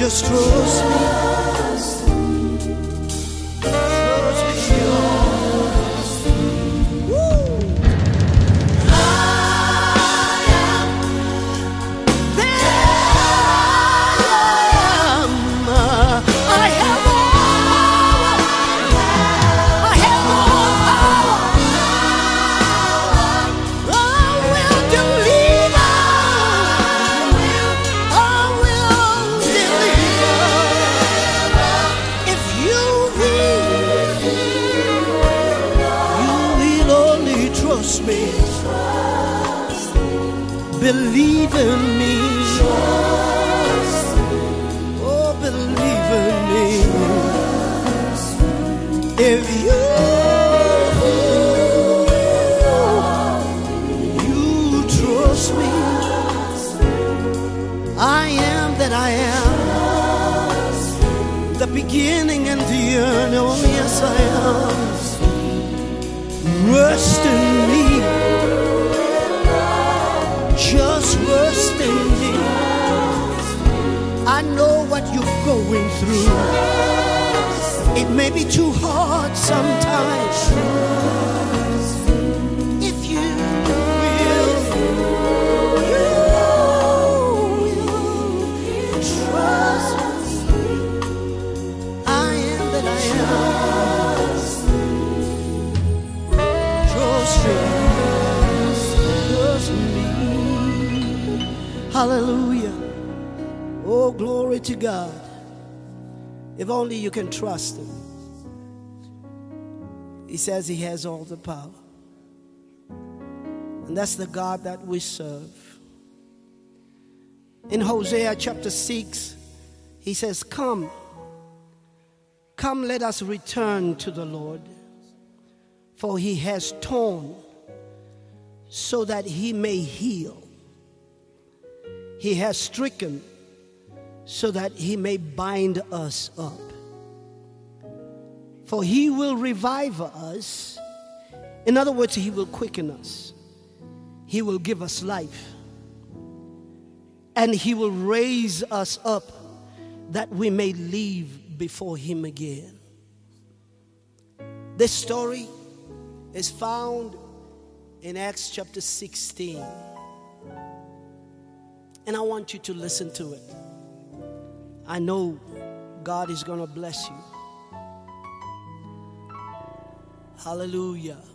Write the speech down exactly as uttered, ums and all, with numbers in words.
Just trust me. Trust me. Woo. I am there. I have all. I have all power. I will deliver. I will deliver. If you will, you will only trust me. Believe in me. Oh, believe in me. If you you trust me, I am that I am, the beginning and the end. Oh yes, I am. Rest in me. Just rest in me. I know what you're going through. It may be too hard sometimes. If you will, you will trust me. I am that I am. Trust me. Trust me. Hallelujah. Oh, glory to God. If only you can trust him. He says he has all the power. And that's the God that we serve. In Hosea chapter six, he says, Come, come, let us return to the Lord. For he has torn so that he may heal. He has stricken so that he may bind us up. For he will revive us. In other words, he will quicken us. He will give us life. And he will raise us up that we may live before him again. This story is found in Acts chapter sixteen. And I want you to listen to it. I know God is going to bless you. Hallelujah.